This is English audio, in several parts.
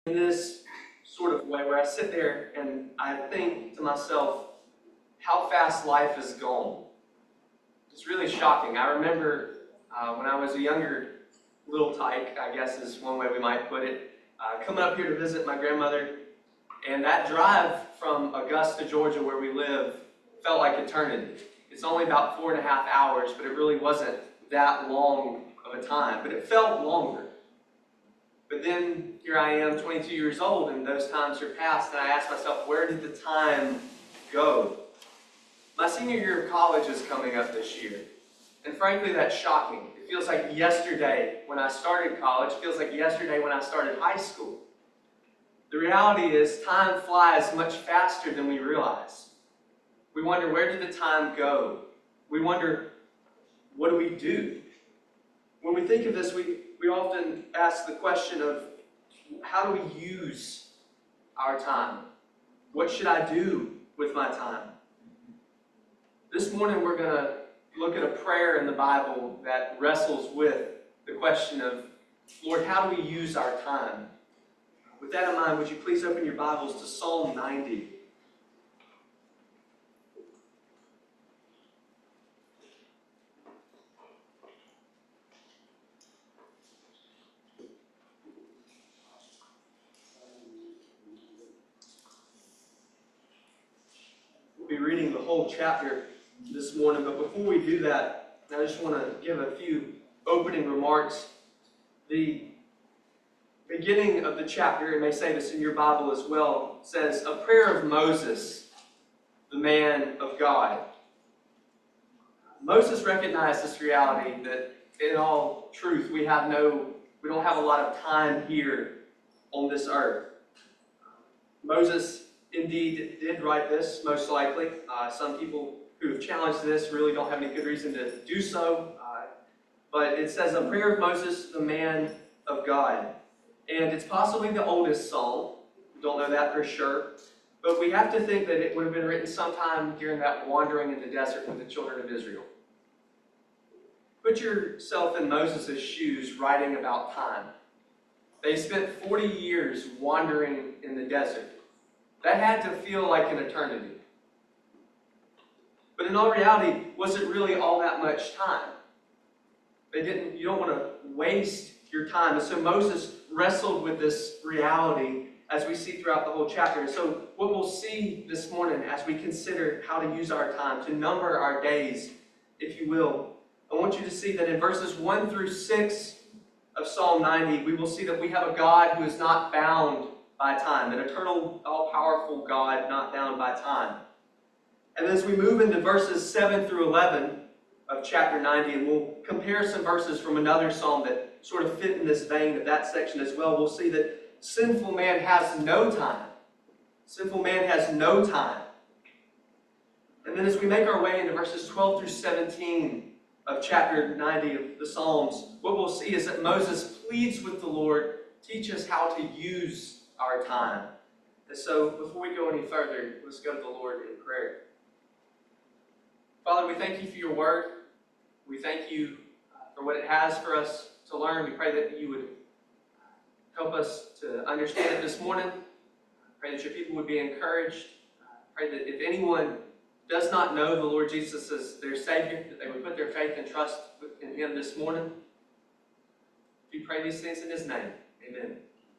in this sort of way where I sit there and I think to myself how fast life has gone. It's really shocking. I remember when I was a younger little tyke, I guess is one way we might put it, coming up here to visit my grandmother, and that drive from Augusta, Georgia, where we live, felt like eternity. It's only about 4.5 hours, but it really wasn't that long of a time, but it felt longer. But then here I am, 22 years old, and those times are past, and I ask myself, where did the time go? My senior year of college is coming up this year, and frankly, that's shocking. It feels like yesterday when I started college, it feels like yesterday when I started high school. The reality is, time flies much faster than we realize. We wonder, where did the time go? We wonder, what do we do? When we think of this, we often ask the question of, how do we use our time? What should I do with my time? This morning we're going to look at a prayer in the Bible that wrestles with the question of, Lord, how do we use our time? With that in mind, would you please open your Bibles to Psalm 90? We'll be reading the whole chapter this morning, but before we do that, I just want to give a few opening remarks. The beginning of the chapter, it may say this in your Bible as well, says, a prayer of Moses, the man of God. Moses recognized this reality that in all truth, we don't have a lot of time here on this earth. Moses indeed did write this, most likely. Some people who have challenged this really don't have any good reason to do so. But it says, a prayer of Moses, the man of God. And it's possibly the oldest psalm. We don't know that for sure. But we have to think that it would have been written sometime during that wandering in the desert with the children of Israel. Put yourself in Moses' shoes writing about time. They spent 40 years wandering in the desert. That had to feel like an eternity. But in all reality, was it really all that much time? You don't want to waste your time. And so Moses wrestled with this reality as we see throughout the whole chapter. And so what we'll see this morning as we consider how to use our time, to number our days, if you will, I want you to see that in verses 1 through 6 of Psalm 90, we will see that we have a God who is not bound by time, an eternal, all-powerful God not bound by time. And as we move into verses 7 through 11 of chapter 90, and we'll compare some verses from another psalm that sort of fit in this vein of that section as well, we'll see that sinful man has no time. Sinful man has no time. And then as we make our way into verses 12 through 17 of chapter 90 of the Psalms, what we'll see is that Moses pleads with the Lord, teach us how to use our time. And so before we go any further, let's go to the Lord in prayer. Father, we thank you for your word. We thank you for what it has for us to learn. We pray that you would help us to understand it this morning. Pray that your people would be encouraged. Pray that if anyone does not know the Lord Jesus as their Savior, that they would put their faith and trust in him this morning. We pray these things in his name. Amen.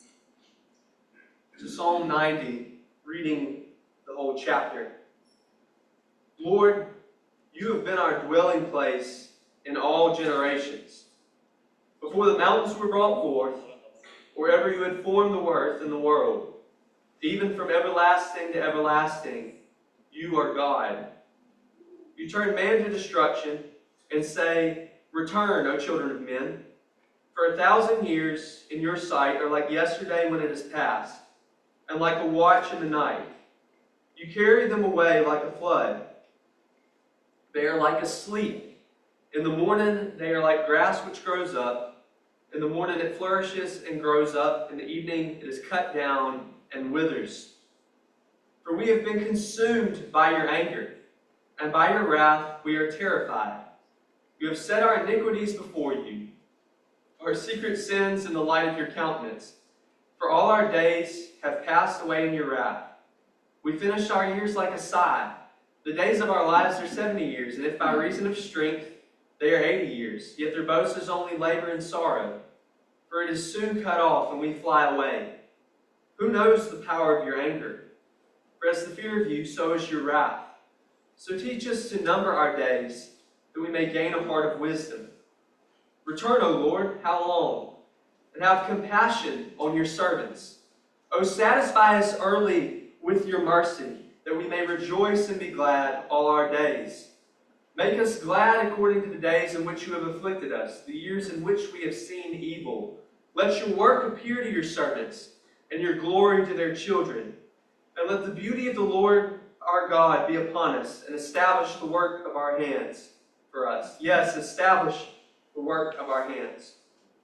To Psalm 90, reading the whole chapter. Lord, you have been our dwelling place in all generations. Before the mountains were brought forth, wherever you had formed the earth and the world, even from everlasting to everlasting, you are God. You turn man to destruction and say, return, O children of men. For 1,000 years in your sight are like yesterday when it is past, and like a watch in the night. You carry them away like a flood. They are like asleep. In the morning they are like grass which grows up. In the morning it flourishes and grows up. In the evening it is cut down and withers. For we have been consumed by your anger, and by your wrath we are terrified. You have set our iniquities before you, our secret sins in the light of your countenance. For all our days have passed away in your wrath. We finished our years like a sigh. The days of our lives are 70 years, and if by reason of strength they are 80 years, yet their boast is only labor and sorrow. For it is soon cut off, and we fly away. Who knows the power of your anger? For as the fear of you, so is your wrath. So teach us to number our days, that we may gain a heart of wisdom. Return, O Lord, how long? And have compassion on your servants. O satisfy us early with your mercy, that we may rejoice and be glad all our days. Make us glad according to the days in which you have afflicted us, the years in which we have seen evil. Let your work appear to your servants, and your glory to their children. And let the beauty of the Lord our God be upon us, and establish the work of our hands for us. Yes, establish the work of our hands.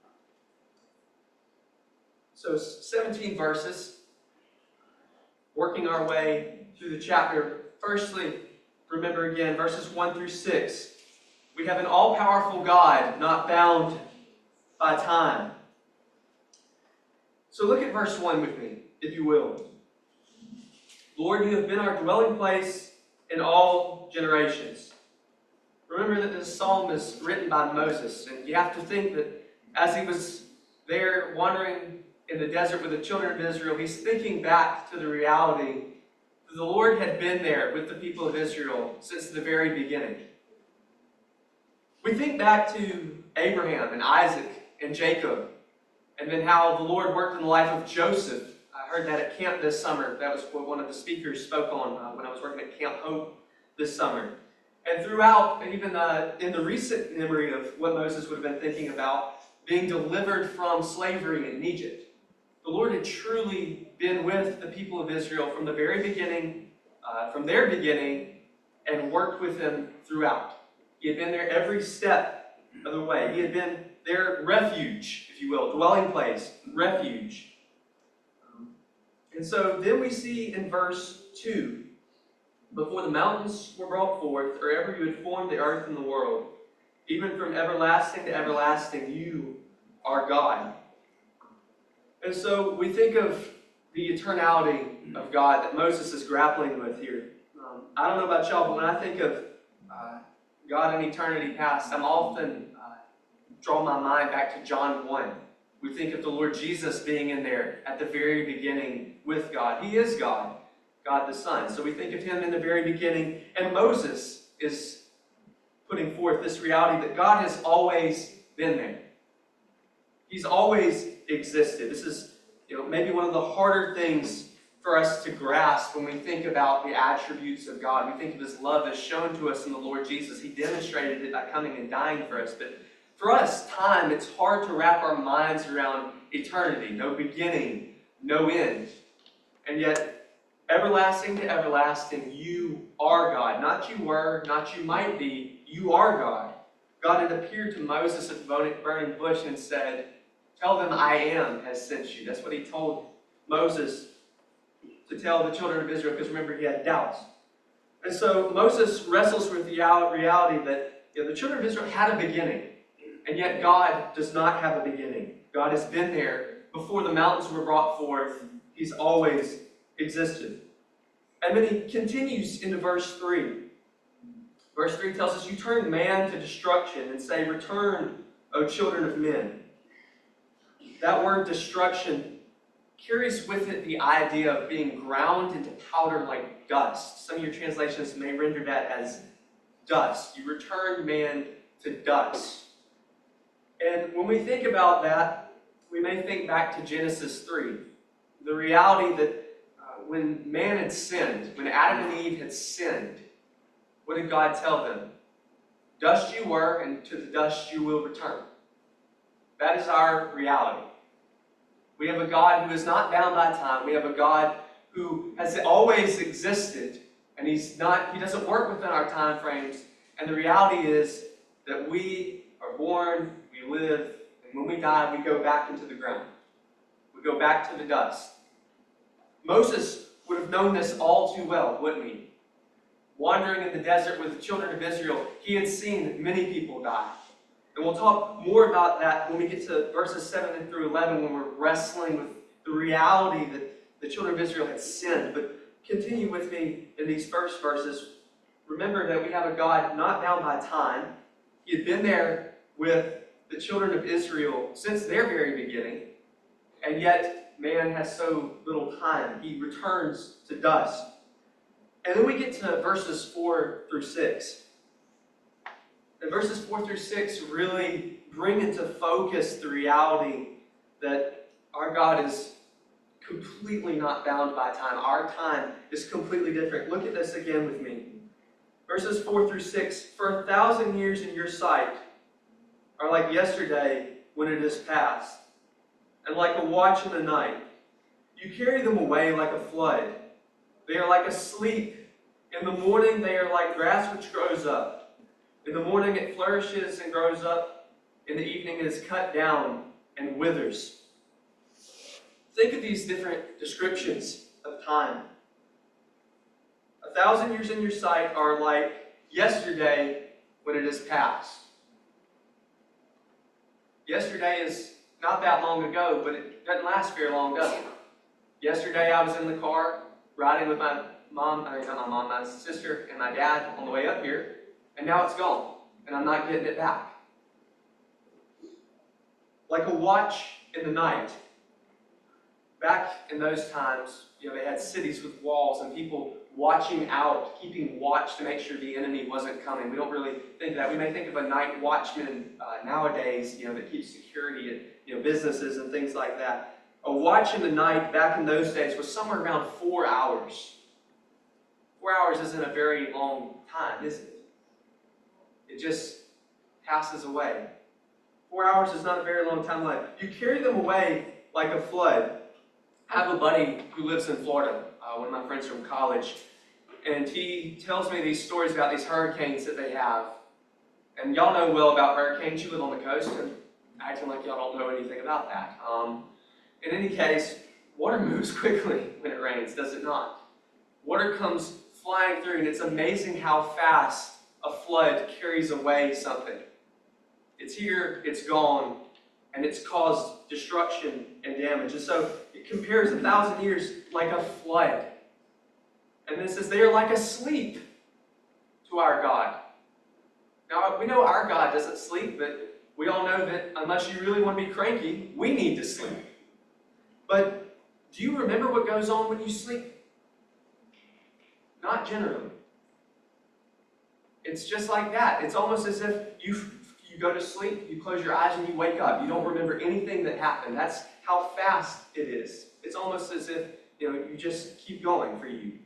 So 17 verses, working our way through the chapter. Firstly, remember again, verses 1 through 6. We have an all-powerful God, not bound by time. So look at verse 1 with me, if you will. Lord, you have been our dwelling place in all generations. Remember that this psalm is written by Moses, and you have to think that as he was there wandering in the desert with the children of Israel, he's thinking back to the reality that the Lord had been there with the people of Israel since the very beginning. We think back to Abraham and Isaac and Jacob, and then how the Lord worked in the life of Joseph. I heard that at camp this summer. That was what one of the speakers spoke on when I was working at Camp Hope this summer. And throughout, even in the recent memory of what Moses would have been thinking about, being delivered from slavery in Egypt. The Lord had truly been with the people of Israel from the very beginning, from their beginning, and worked with them throughout. He had been there every step of the way. He had been their refuge, if you will, dwelling place, refuge. And so then we see in verse 2, before the mountains were brought forth, or ever you had formed the earth and the world, even from everlasting to everlasting, you are God. And so we think of the eternality of God that Moses is grappling with here. I don't know about y'all, but when I think of God in eternity past, I'm often draw my mind back to John 1. We think of the Lord Jesus being in there at the very beginning with God. He is God, God the Son. So we think of him in the very beginning. And Moses is putting forth this reality that God has always been there. He's always existed. This is maybe one of the harder things for us to grasp when we think about the attributes of God. We think of his love as shown to us in the Lord Jesus. He demonstrated it by coming and dying for us. But for us, time, it's hard to wrap our minds around eternity. No beginning, no end. And yet, everlasting to everlasting, you are God. Not you were, not you might be. You are God. God had appeared to Moses at the burning bush and said, "Tell them I am has sent you." That's what he told Moses to tell the children of Israel, because remember, he had doubts. And so Moses wrestles with the reality that the children of Israel had a beginning, and yet God does not have a beginning. God has been there before the mountains were brought forth. He's always existed. And then he continues into verse 3. Verse 3 tells us, "You turn man to destruction and say, 'Return, O children of men.'" That word destruction carries with it the idea of being ground into powder like dust. Some of your translations may render that as dust. You return man to dust. And when we think about that, we may think back to Genesis 3. The reality that when man had sinned, when Adam and Eve had sinned, what did God tell them? Dust you were, and to the dust you will return. That is our reality. We have a God who is not bound by time. We have a God who has always existed, and He doesn't work within our time frames. And the reality is that we are born, we live, and when we die, we go back into the ground. We go back to the dust. Moses would have known this all too well, wouldn't he? Wandering in the desert with the children of Israel, he had seen many people die. And we'll talk more about that when we get to verses 7 through 11, when we're wrestling with the reality that the children of Israel had sinned. But continue with me in these first verses. Remember that we have a God not bound by time. He had been there with the children of Israel since their very beginning, and yet man has so little time. He returns to dust. And then we get to verses 4 through 6. And verses 4 through 6 really bring into focus the reality that our God is completely not bound by time. Our time is completely different. Look at this again with me. Verses 4 through 6. For 1,000 years in your sight are like yesterday when it is past, and like a watch in the night. You carry them away like a flood. They are like asleep. In the morning they are like grass which grows up. In the morning it flourishes and grows up. In the evening it is cut down and withers. Think of these different descriptions of time. 1,000 years in your sight are like yesterday when it is past. Yesterday is not that long ago, but it doesn't last very long, does it? Yesterday I was in the car riding with my sister and my dad on the way up here, and now it's gone, and I'm not getting it back. Like a watch in the night. Back in those times, they had cities with walls and people watching out, keeping watch to make sure the enemy wasn't coming. We don't really think of that. We may think of a night watchman nowadays, that keeps security at businesses and things like that. A watch in the night back in those days was somewhere around 4 hours. 4 hours isn't a very long time, is it? It just passes away. 4 hours is not a very long time. You carry them away like a flood. I have a buddy who lives in Florida, one of my friends from college, and he tells me these stories about these hurricanes that they have. And y'all know well about hurricanes. You live on the coast, and acting like y'all don't know anything about that. In any case, water moves quickly when it rains, does it not? Water comes flying through, and it's amazing how fast a flood carries away something. It's here, it's gone, and it's caused destruction and damage. And so it compares 1,000 years like a flood. And it says they are like asleep to our God. Now, we know our God doesn't sleep, but we all know that unless you really want to be cranky, we need to sleep. But do you remember what goes on when you sleep? Not generally. It's just like that. It's almost as if you go to sleep, you close your eyes, and you wake up. You don't remember anything that happened. That's how fast it is. It's almost as if you just keep going for you.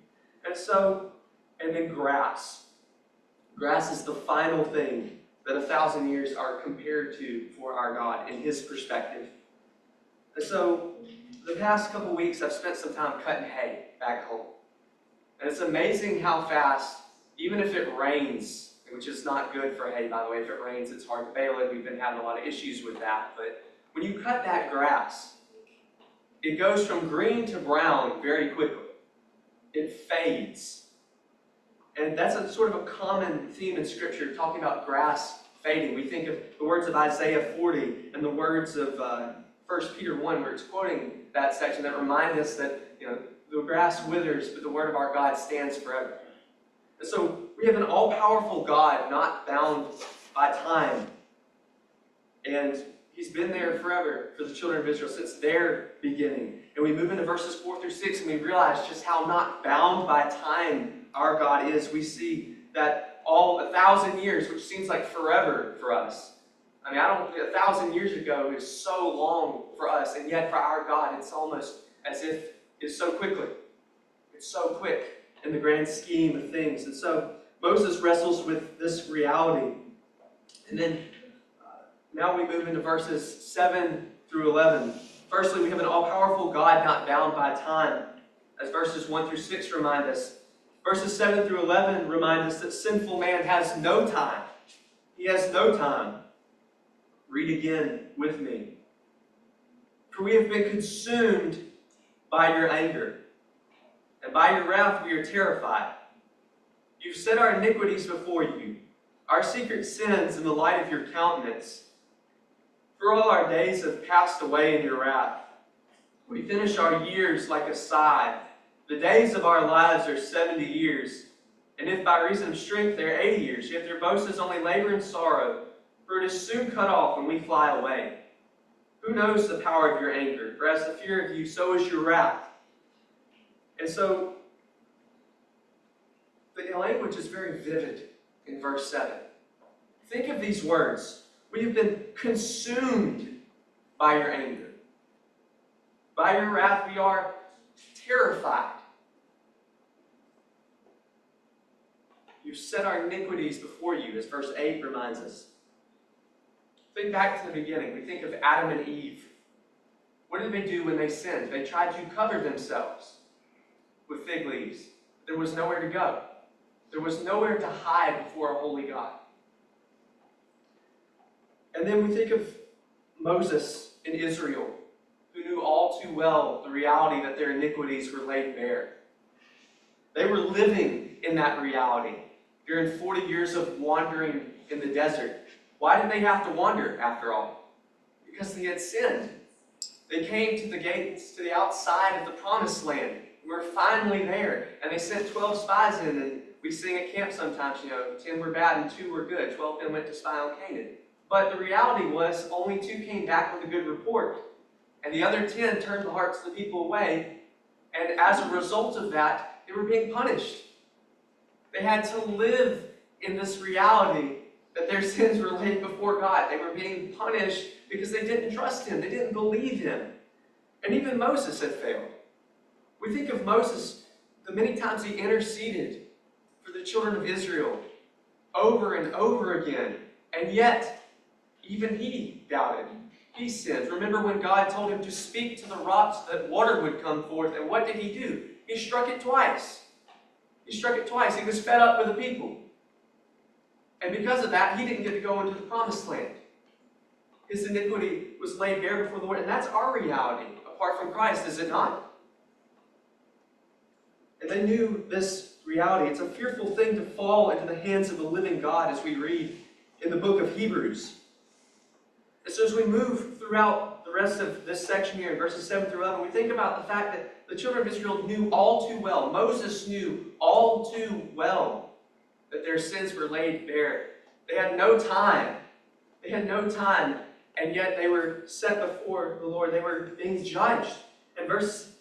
And then grass. Grass is the final thing that 1,000 years are compared to for our God in His perspective. And so the past couple weeks I've spent some time cutting hay back home. And it's amazing how fast, even if it rains, which is not good for hay, by the way. If it rains, it's hard to bale it. We've been having a lot of issues with that. But when you cut that grass, it goes from green to brown very quickly. It fades. And that's a sort of a common theme in Scripture, talking about grass fading. We think of the words of Isaiah 40 and the words of 1 Peter 1, where it's quoting that section that remind us that the grass withers, but the word of our God stands forever. And so we have an all-powerful God not bound by time. And He's been there forever for the children of Israel since their beginning. And we move into verses 4 through 6 and we realize just how not bound by time our God is. We see that all 1,000 years, which seems like forever for us. 1,000 years ago is so long for us, and yet for our God it's almost as if it's so quickly. It's so quick in the grand scheme of things. And so Moses wrestles with this reality. And then now we move into verses 7 through 11. Firstly, we have an all-powerful God not bound by time, as verses 1 through 6 remind us. Verses 7 through 11 remind us that sinful man has no time. He has no time. Read again with me. For we have been consumed by your anger, and by your wrath we are terrified. You've set our iniquities before you, our secret sins in the light of your countenance. For all our days have passed away in your wrath. We finish our years like a sigh. The days of our lives are 70 years. And if by reason of strength they are 80 years, yet their boast is only labor and sorrow, for it is soon cut off when we fly away. Who knows the power of your anger? For as the fear of you, so is your wrath. And so, the language is very vivid in verse 7. Think of these words. We have been consumed by your anger. By your wrath we are terrified. You've set our iniquities before you, as verse 8 reminds us. Think back to the beginning. We think of Adam and Eve. What did they do when they sinned? They tried to cover themselves with fig leaves. There was nowhere to go. There was nowhere to hide before a holy God. And then we think of Moses in Israel, who knew all too well the reality that their iniquities were laid bare. They were living in that reality during 40 years of wandering in the desert. Why did they have to wander, after all? Because they had sinned. They came to the gates, to the outside of the promised land. We're finally there. And they sent 12 spies in, and we sing at camp sometimes, 10 were bad and 2 were good. 12 men went to spy on Canaan. But the reality was only 2 came back with a good report. And the other 10 turned the hearts of the people away. And as a result of that, they were being punished. They had to live in this reality that their sins were laid before God. They were being punished because they didn't trust Him. They didn't believe Him. And even Moses had failed. We think of Moses, the many times he interceded for the children of Israel over and over again. And yet, even he doubted. He sinned. Remember when God told him to speak to the rocks that water would come forth. And what did he do? He struck it twice. He struck it twice. He was fed up with the people. And because of that, he didn't get to go into the promised land. His iniquity was laid bare before the Lord. And that's our reality, apart from Christ, is it not? And they knew this reality. It's a fearful thing to fall into the hands of the living God, as we read in the book of Hebrews. And so as we move throughout the rest of this section here, in verses 7 through 11, we think about the fact that the children of Israel knew all too well, Moses knew all too well, that their sins were laid bare. They had no time. They had no time, and yet they were set before the Lord. They were being judged. And verses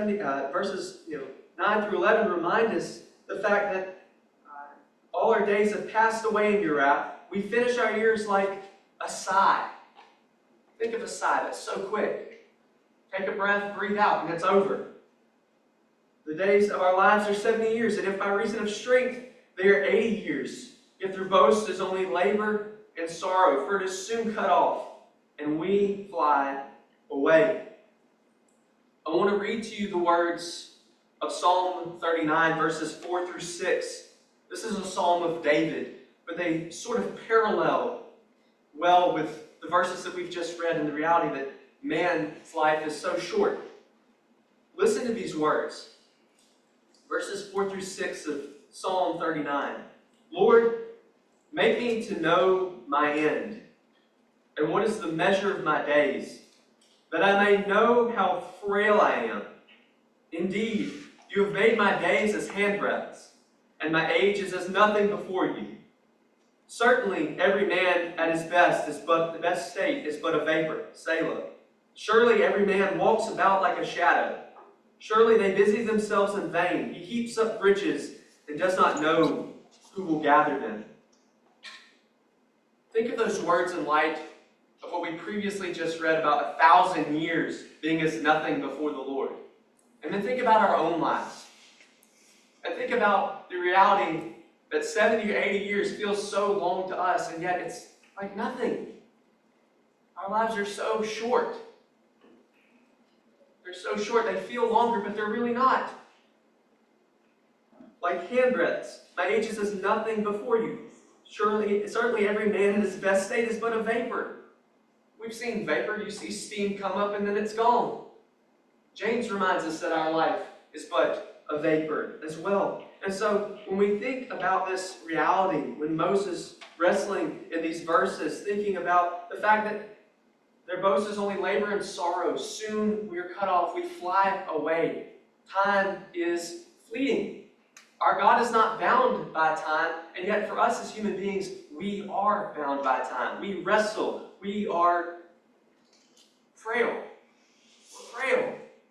9 through 11 remind us the fact that all our days have passed away in your wrath. We finish our years like a sigh. Think of a sigh. That's so quick. Take a breath, breathe out, and it's over. The days of our lives are 70 years, and if by reason of strength they are 80 years, yet their boast is only labor and sorrow, for it is soon cut off, and we fly away. I want to read to you the words of Psalm 39, verses 4 through 6. This is a psalm of David, but they sort of parallel well with the verses that we've just read and the reality that man's life is so short. Listen to these words. Verses 4 through 6 of Psalm 39. Lord, make me to know my end, and what is the measure of my days, that I may know how frail I am. Indeed, you have made my days as handbreadths, and my age is as nothing before you. Certainly, every man at his best the best state is but a vapor, Selah. Surely every man walks about like a shadow. Surely they busy themselves in vain. He heaps up riches and does not know who will gather them. Think of those words in light of what we previously just read about 1,000 years being as nothing before the Lord. And then think about our own lives. And think about the reality that 70 or 80 years feels so long to us, and yet it's like nothing. Our lives are so short. They're so short, they feel longer, but they're really not. Like handbreadths, my age is as nothing before you. Certainly every man in his best state is but a vapor. We've seen vapor, you see steam come up and then it's gone. James reminds us that our life is but a vapor as well. And so when we think about this reality, when Moses wrestling in these verses, thinking about the fact that Their boast is only labor and sorrow. Soon we are cut off. We fly away. Time is fleeting. Our God is not bound by time, and yet for us as human beings, we are bound by time. We wrestle. We are frail. We're frail.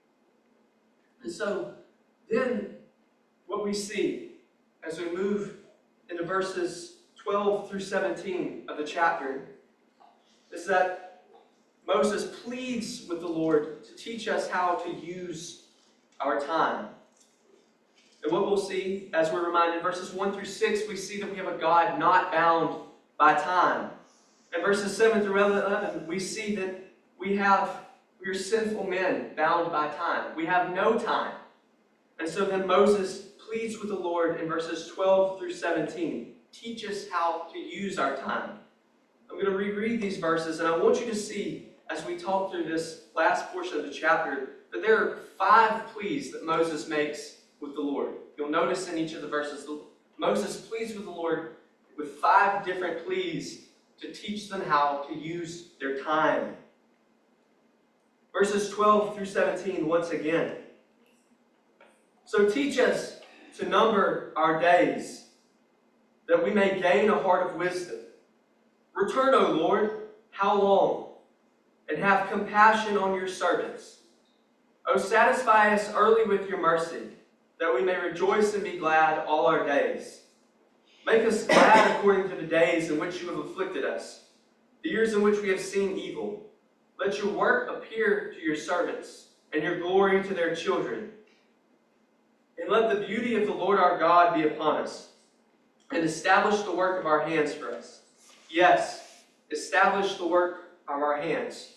And so then what we see as we move into verses 12 through 17 of the chapter is that Moses pleads with the Lord to teach us how to use our time. And what we'll see, as we're reminded, verses 1 through 6, we see that we have a God not bound by time. In verses 7 through 11, we see that we are sinful men bound by time. We have no time. And so then Moses pleads with the Lord in verses 12 through 17. Teach us how to use our time. I'm going to reread these verses, and I want you to see, as we talk through this last portion of the chapter, that there are 5 pleas that Moses makes with the Lord. You'll notice in each of the verses, Moses pleads with the Lord with 5 different pleas to teach them how to use their time. Verses 12 through 17, once again. So teach us to number our days, that we may gain a heart of wisdom. Return, O Lord, how long? And have compassion on your servants. O satisfy us early with your mercy, that we may rejoice and be glad all our days. Make us glad according to the days in which you have afflicted us, the years in which we have seen evil. Let your work appear to your servants, and your glory to their children. And let the beauty of the Lord our God be upon us, and establish the work of our hands for us. Yes, establish the work of our hands.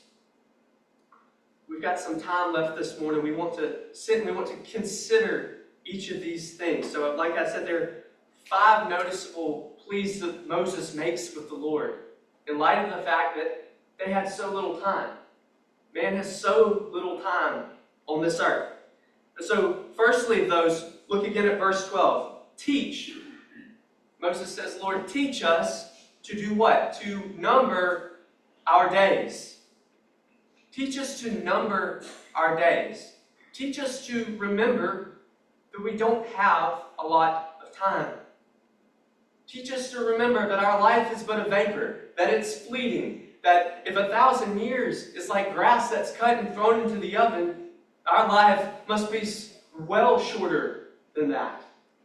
We've got some time left this morning. We want to sit and we want to consider each of these things. So like I said, there are 5 noticeable pleas that Moses makes with the Lord in light of the fact that they had so little time. Man has so little time on this earth. And so firstly of those, look again at verse 12. Teach. Moses says, Lord, teach us to do what? To number our days. Teach us to number our days. Teach us to remember that we don't have a lot of time. Teach us to remember that our life is but a vapor, that it's fleeting, that if 1,000 years is like grass that's cut and thrown into the oven, our life must be well shorter than that.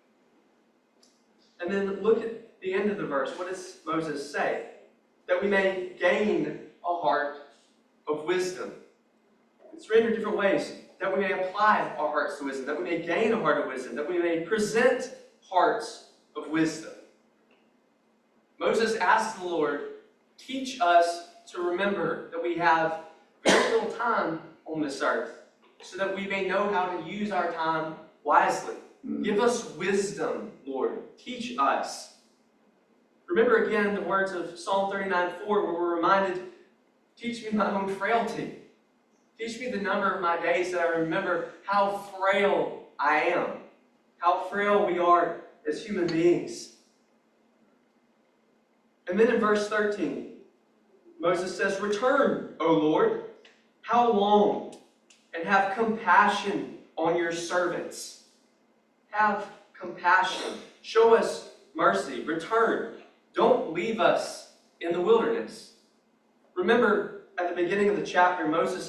And then look at the end of the verse. What does Moses say? That we may gain a heart of wisdom. It's rendered different ways. That we may apply our hearts to wisdom. That we may gain a heart of wisdom. That we may present hearts of wisdom. Moses asked the Lord, teach us to remember that we have very little time on this earth, so that we may know how to use our time wisely. Give us wisdom, Lord. Teach us. Remember again the words of Psalm 39:4, where we're reminded, teach me my own frailty. Teach me the number of my days, that I remember how frail I am, how frail we are as human beings. And then in verse 13, Moses says, return, O Lord, how long? And have compassion on your servants. Have compassion. Show us mercy. Return. Don't leave us in the wilderness. Remember, at the beginning of the chapter, Moses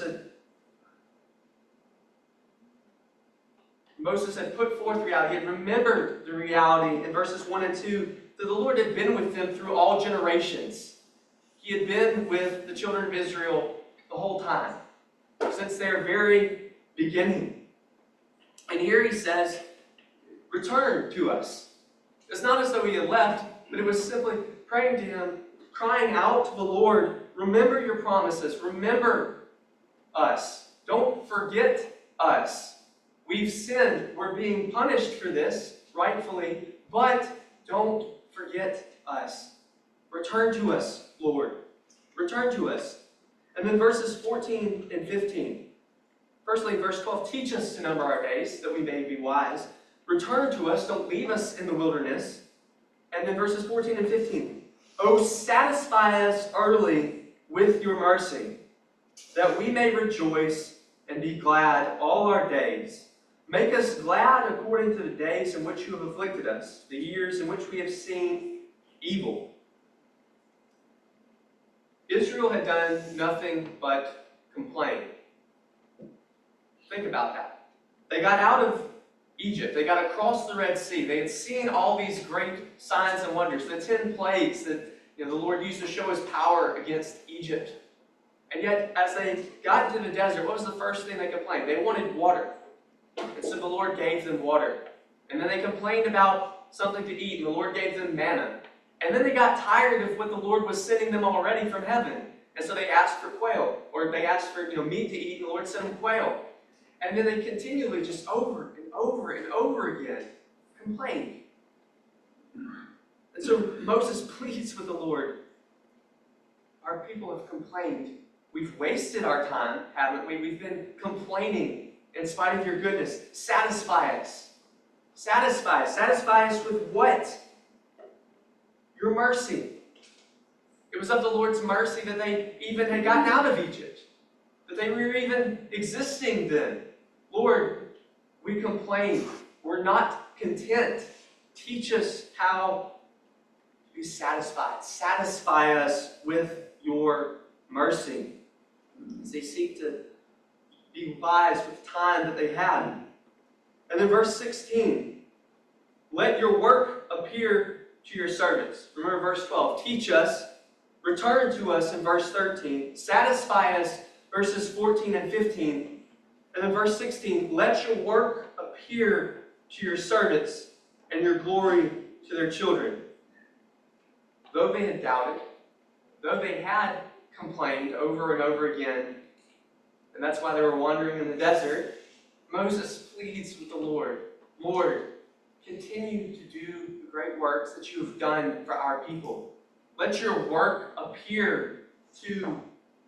had put forth reality. He had remembered the reality in verses 1 and 2 that the Lord had been with them through all generations. He had been with the children of Israel the whole time, since their very beginning. And here he says, return to us. It's not as though he had left, but it was simply praying to him, crying out to the Lord, remember your promises, remember us. Don't forget us. We've sinned. We're being punished for this, rightfully, but don't forget us. Return to us, Lord. Return to us. And then verses 14 and 15. Firstly, verse 12, teach us to number our days, that we may be wise. Return to us, don't leave us in the wilderness. And then verses 14 and 15. Oh, satisfy us early with your mercy, that we may rejoice and be glad all our days. Make us glad according to the days in which you have afflicted us, the years in which we have seen evil. Israel had done nothing but complain. Think about that. They got out of Egypt. They got across the Red Sea. They had seen all these great signs and wonders, the 10 plagues that the Lord used to show his power against Egypt. And yet, as they got into the desert, what was the first thing they complained? They wanted water. And so the Lord gave them water. And then they complained about something to eat, and the Lord gave them manna. And then they got tired of what the Lord was sending them already from heaven. And so they asked for quail, or they asked for meat to eat, and the Lord sent them quail. And then they continually, just over and over and over again, complained. And so Moses pleads with the Lord. Our people have complained. We've wasted our time, haven't we? We've been complaining in spite of your goodness. Satisfy us. Satisfy us. Satisfy us with what? Your mercy. It was of the Lord's mercy that they even had gotten out of Egypt, that they were even existing then. Lord, we complain. We're not content. Teach us how to be satisfied. Satisfy us with your mercy. As they seek to be wise with the time that they had. And then verse 16. Let your work appear to your servants. Remember verse 12. Teach us. Return to us in verse 13. Satisfy us, verses 14 and 15. And then verse 16. Let your work appear to your servants and your glory to their children. Though they had doubted, though they had complained over and over again, and that's why they were wandering in the desert, Moses pleads with the Lord, Lord, continue to do the great works that you have done for our people. Let your work appear to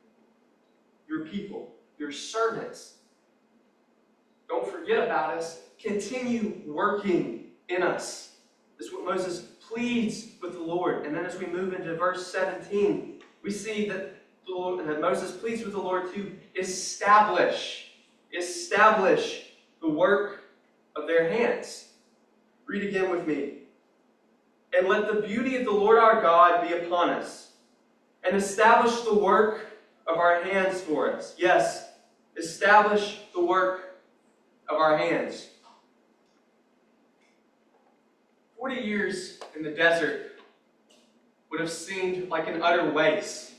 your people, your servants. Don't forget about us. Continue working in us. This is what Moses pleads with the Lord. And then as we move into verse 17, we see that Moses pleads with the Lord to establish the work of their hands. Read again with me. And let the beauty of the Lord our God be upon us, and establish the work of our hands for us. Yes, establish the work of our hands. 40 years in the desert would have seemed like an utter waste.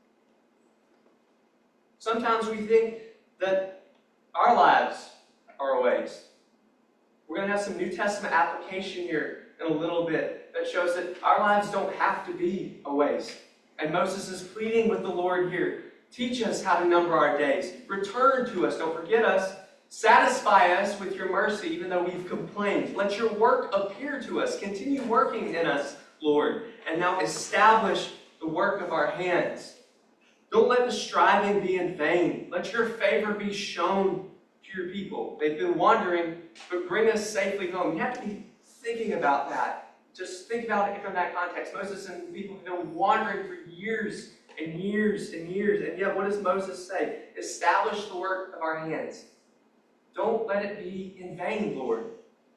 Sometimes we think that our lives are a waste. We're going to have some New Testament application here in a little bit that shows that our lives don't have to be a waste. And Moses is pleading with the Lord here. Teach us how to number our days. Return to us. Don't forget us. Satisfy us with your mercy, even though we've complained. Let your work appear to us. Continue working in us, Lord. And now establish the work of our hands. Don't let the striving be in vain. Let your favor be shown to your people. They've been wandering, but bring us safely home. You have to be thinking about that. Just think about it from that context. Moses and people have been wandering for years and years and years. And yet, what does Moses say? Establish the work of our hands. Don't let it be in vain, Lord.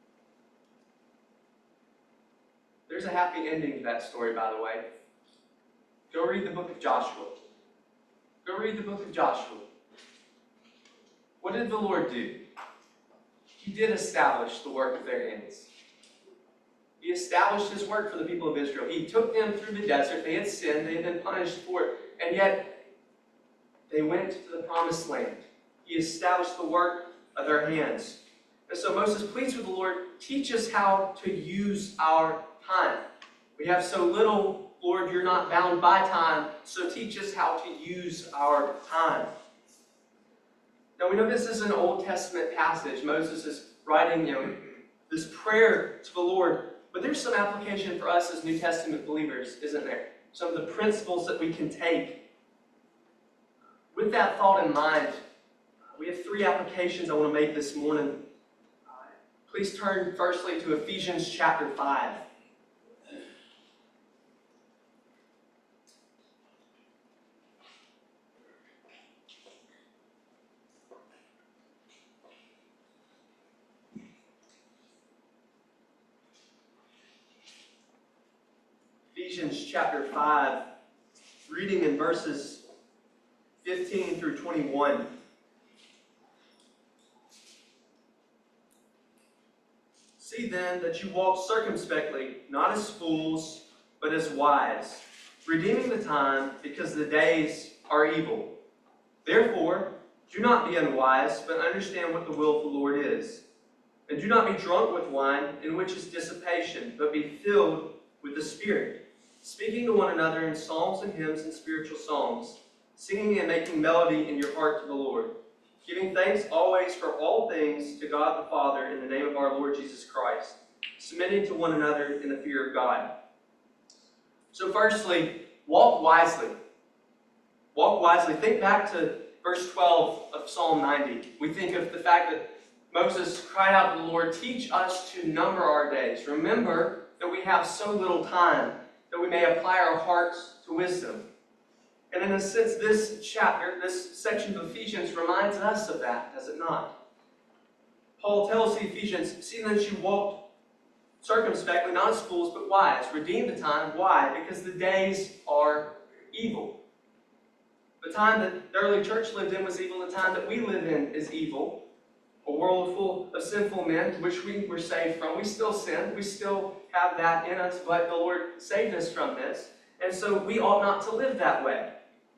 There's a happy ending to that story, by the way. Go read the book of Joshua. Go read the book of Joshua. What did the Lord do? He did establish the work of their hands. He established his work for the people of Israel. He took them through the desert. They had sinned. They had been punished for it. And yet, they went to the promised land. He established the work of their hands. And so Moses pleads with the Lord, teach us how to use our time. We have so little, Lord, you're not bound by time, so teach us how to use our time. Now we know this is an Old Testament passage. Moses is writing, this prayer to the Lord, but there's some application for us as New Testament believers, isn't there? Some of the principles that we can take. With that thought in mind, we have 3 applications I want to make this morning. Please turn firstly to Ephesians chapter 5. Ephesians chapter 5, reading in verses 15 through 21. See then that you walk circumspectly, not as fools, but as wise, redeeming the time, because the days are evil. Therefore, do not be unwise, but understand what the will of the Lord is. And do not be drunk with wine, in which is dissipation, but be filled with the Spirit, speaking to one another in psalms and hymns and spiritual songs, singing and making melody in your heart to the Lord, giving thanks always for all things to God the Father in the name of our Lord Jesus Christ, submitting to one another in the fear of God. So firstly, walk wisely. Walk wisely. Think back to verse 12 of Psalm 90. We think of the fact that Moses cried out to the Lord, teach us to number our days. Remember that we have so little time that we may apply our hearts to wisdom. And in a sense, this chapter, this section of Ephesians reminds us of that, does it not? Paul tells the Ephesians, see that you walk circumspectly, not as fools, but wise. Redeem the time. Why? Because the days are evil. The time that the early church lived in was evil. The time that we live in is evil. A world full of sinful men, which we were saved from. We still sin. We still have that in us, but the Lord saved us from this. And so we ought not to live that way.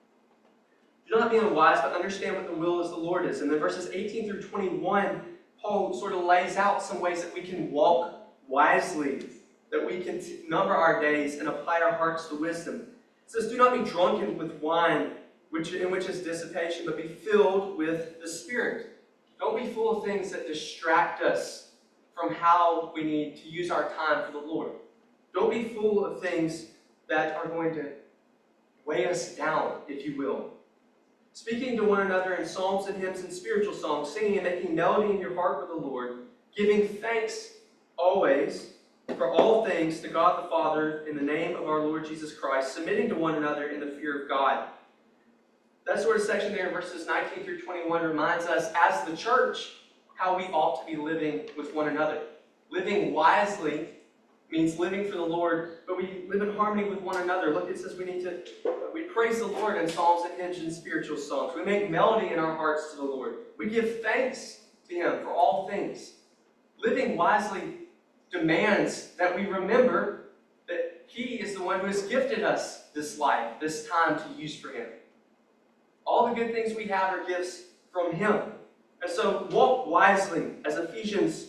Do not be unwise, but understand what the will of the Lord is. And then verses 18 through 21, Paul sort of lays out some ways that we can walk wisely, that we can number our days and apply our hearts to wisdom. It says, do not be drunken with wine, in which is dissipation, but be filled with the Spirit. Don't be full of things that distract us from how we need to use our time for the Lord. Don't be full of things that are going to weigh us down, if you will. Speaking to one another in psalms and hymns and spiritual songs, singing and making melody in your heart with the Lord, giving thanks always for all things to God the Father in the name of our Lord Jesus Christ, submitting to one another in the fear of God. That sort of section there in verses 19 through 21 reminds us, as the church, how we ought to be living with one another. Living wisely means living for the Lord, but we live in harmony with one another. Look, it says we praise the Lord in psalms and hymns and spiritual songs. We make melody in our hearts to the Lord. We give thanks to Him for all things. Living wisely demands that we remember that He is the one who has gifted us this life, this time to use for Him. All the good things we have are gifts from Him. And so walk wisely, as Ephesians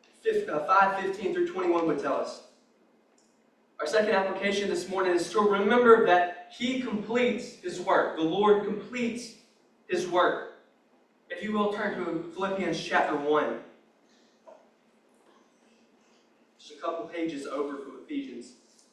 5:15 through 21 would tell us. Our second application this morning is to remember that He completes His work. The Lord completes His work. If you will, turn to Philippians chapter 1. Just a couple pages over from Ephesians.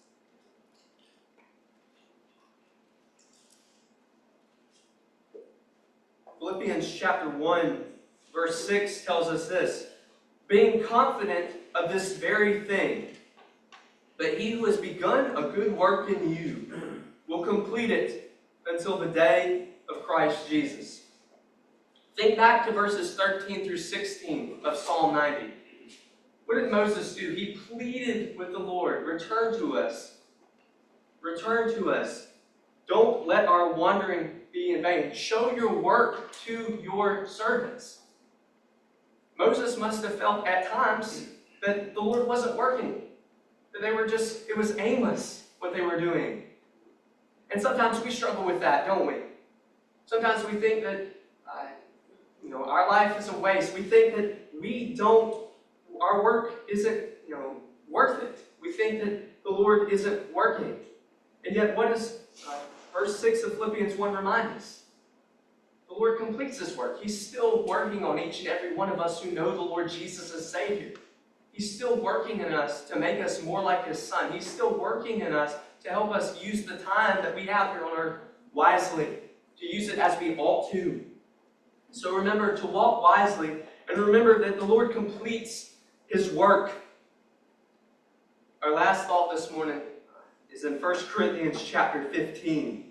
Philippians chapter 1, verse 6 tells us this, being confident of this very thing, that He who has begun a good work in you will complete it until the day of Christ Jesus. Think back to verses 13 through 16 of Psalm 90. What did Moses do? He pleaded with the Lord, return to us. Return to us. Don't let our wandering be in vain. Show your work to your servants. Moses must have felt at times that the Lord wasn't working. That it was aimless what they were doing. And sometimes we struggle with that, don't we? Sometimes we think that, our life is a waste. We think that our work isn't, worth it. We think that the Lord isn't working. And yet, what does verse 6 of Philippians 1 remind us? The Lord completes His work. He's still working on each and every one of us who know the Lord Jesus as Savior. He's still working in us to make us more like His Son. He's still working in us to help us use the time that we have here on earth wisely, to use it as we ought to. So remember to walk wisely, and remember that the Lord completes His work. Our last thought this morning is in 1 Corinthians chapter 15.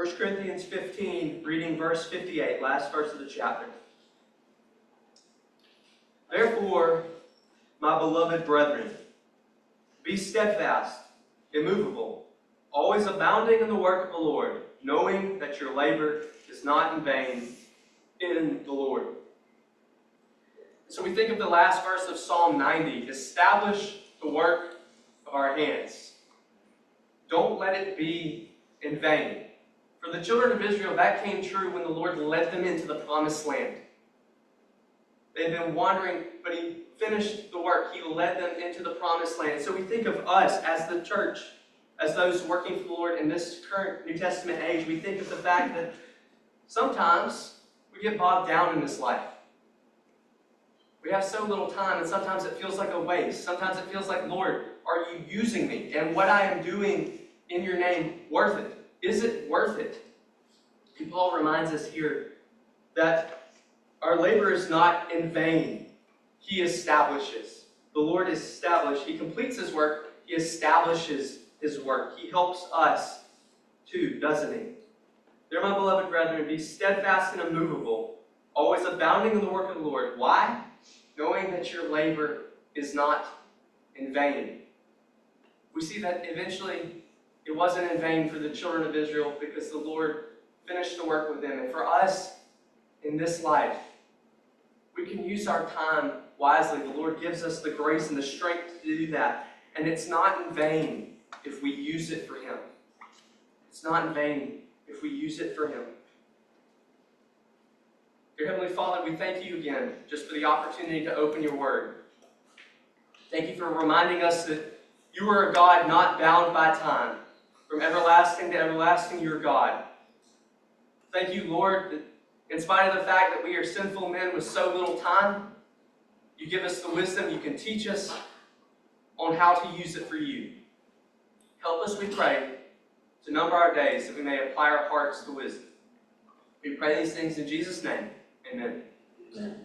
1 Corinthians 15, reading verse 58, last verse of the chapter. Therefore, my beloved brethren, be steadfast, immovable, always abounding in the work of the Lord, knowing that your labor is not in vain in the Lord. So we think of the last verse of Psalm 90, establish the work of our hands. Don't let it be in vain. For the children of Israel, that came true when the Lord led them into the promised land. They'd been wandering, but He finished the work. He led them into the promised land. So we think of us as the church, as those working for the Lord in this current New Testament age. We think of the fact that sometimes we get bogged down in this life. We have so little time, and sometimes it feels like a waste. Sometimes it feels like, Lord, are you using me? And what I am doing in your name worth it? Is it worth it? And Paul reminds us here that our labor is not in vain. He establishes. The Lord is established. He completes His work. He establishes His work. He helps us too, doesn't He? Dear my beloved brethren, be steadfast and immovable, always abounding in the work of the Lord. Why? Knowing that your labor is not in vain. We see that eventually it wasn't in vain for the children of Israel because the Lord finished the work with them. And for us in this life, we can use our time wisely. The Lord gives us the grace and the strength to do that. And it's not in vain if we use it for Him. It's not in vain if we use it for Him. Dear Heavenly Father, we thank you again just for the opportunity to open your Word. Thank you for reminding us that you are a God not bound by time. From everlasting to everlasting, you're God. Thank you, Lord, that in spite of the fact that we are sinful men with so little time, you give us the wisdom, you can teach us on how to use it for you. Help us, we pray, to number our days that we may apply our hearts to wisdom. We pray these things in Jesus' name. Amen. Amen.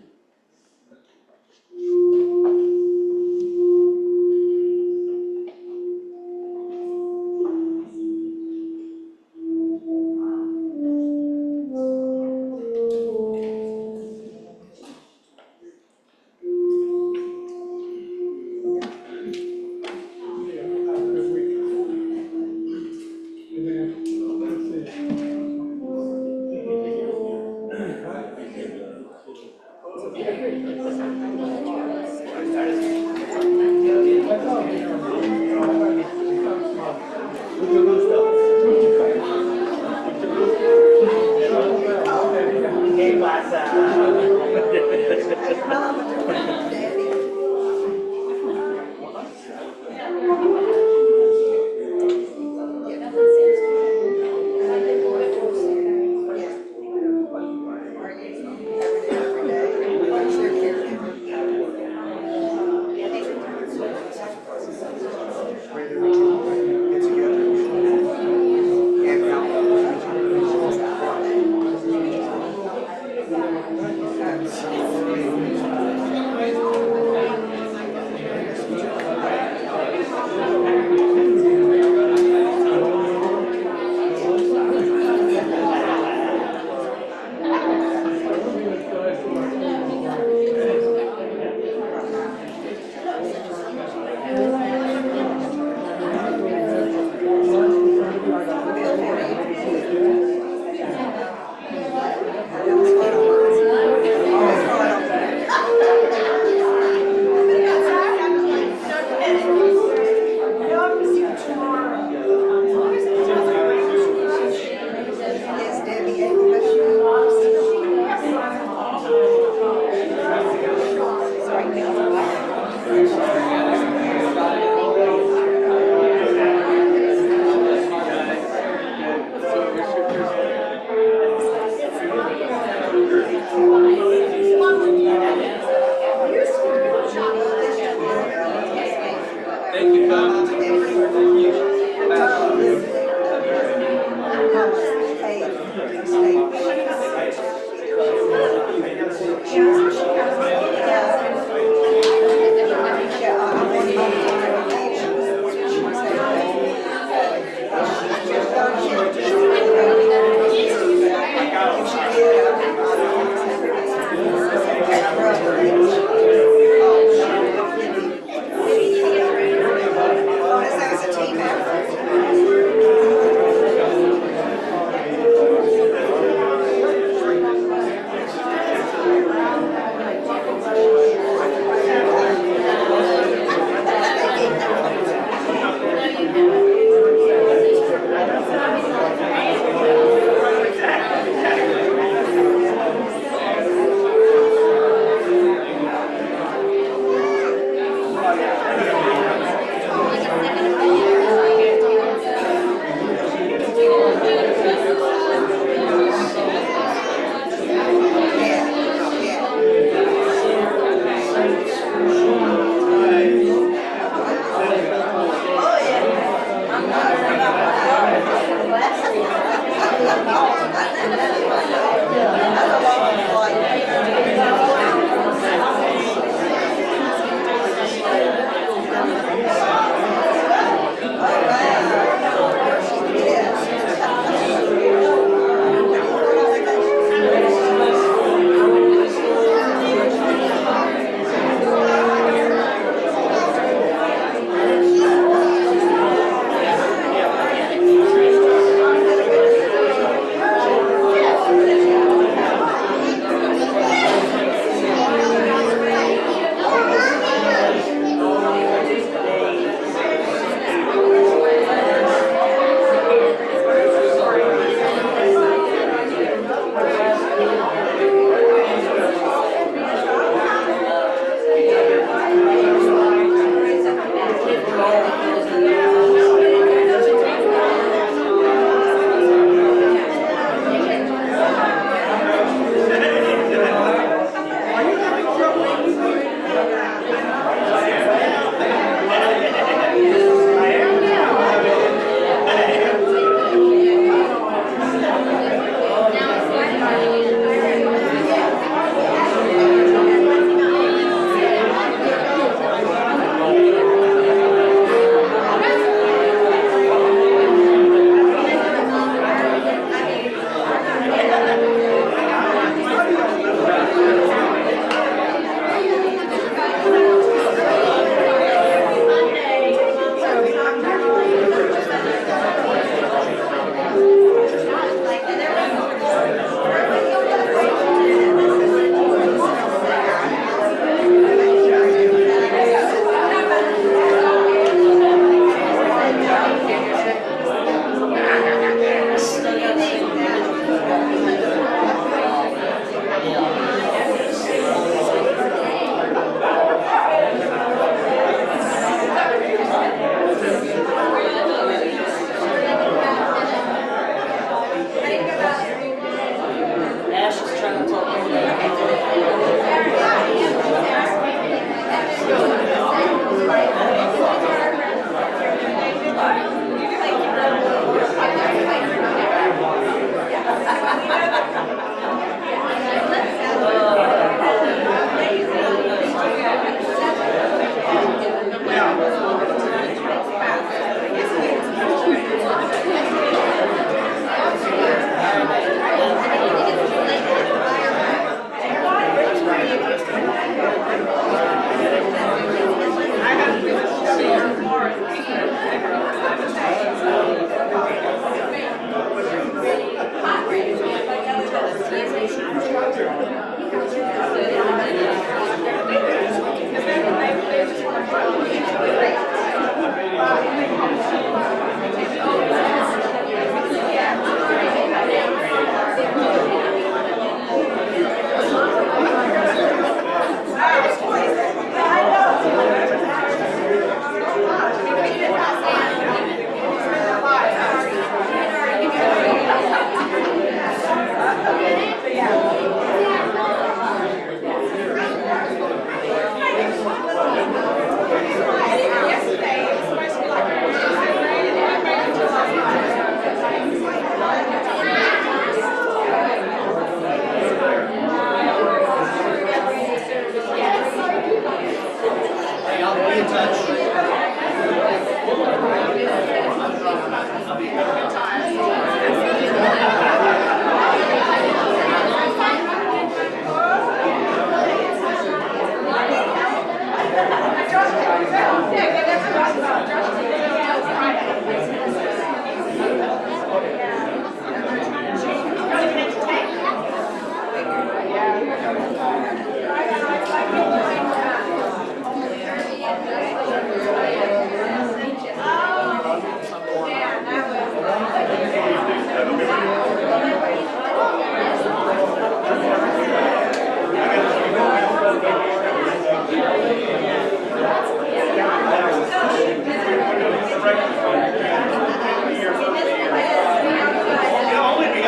No,